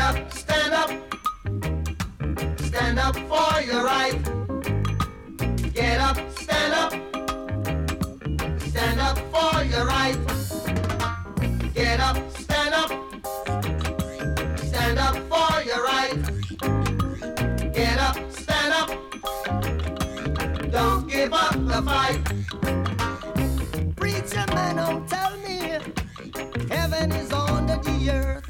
up, stand up. Stand up for your right. Get up, stand up. Stand up for your right. Get up, stand up. Stand up for your right. Get up, stand up. Don't give up the fight. Preacher man, don't tell me heaven is under the earth.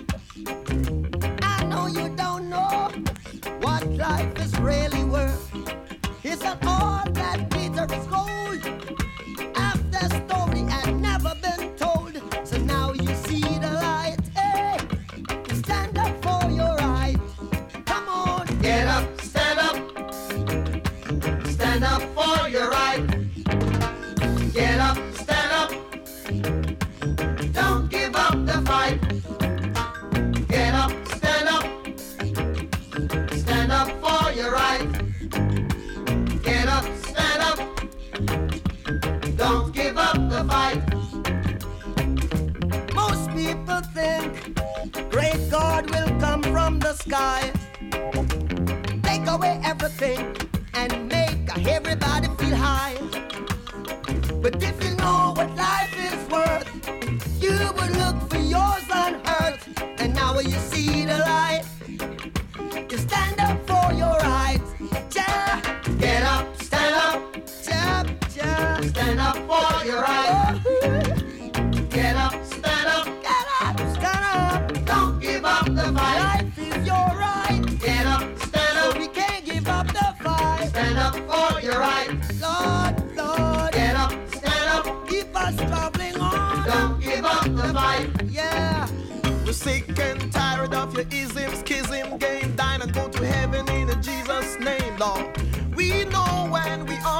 I know you don't know what life is really worth. Isn't all that glitter is gold? Half the story had never been told. So now you see the light. Hey, stand up for your right. Come on. Get up, stand up. Stand up for your right. Get up, stand up. Don't give up the fight. Get up, stand up. Stand up for your right. Get up, stand up. Don't give up the fight. Most people think great God will come from the sky, take away everything and make everybody feel high. But if you know what life is worth, you would look for yours on earth. And now you see the light, you stand up for your rights. Ja, Get up, stand up. ja, ja. Stand up for your right. Get up, stand up. Get up, stand up. Don't give up the fight. Life is your right, Get up, stand so up. we can't give up the fight. Stand up for your right. Lord, Lord, Get up, stand up. keep us traveling on. Don't give up the fight. Yeah. We're sick and tired of your ism, schism, game. Dine and go to heaven in Jesus' name, Lord. We know when we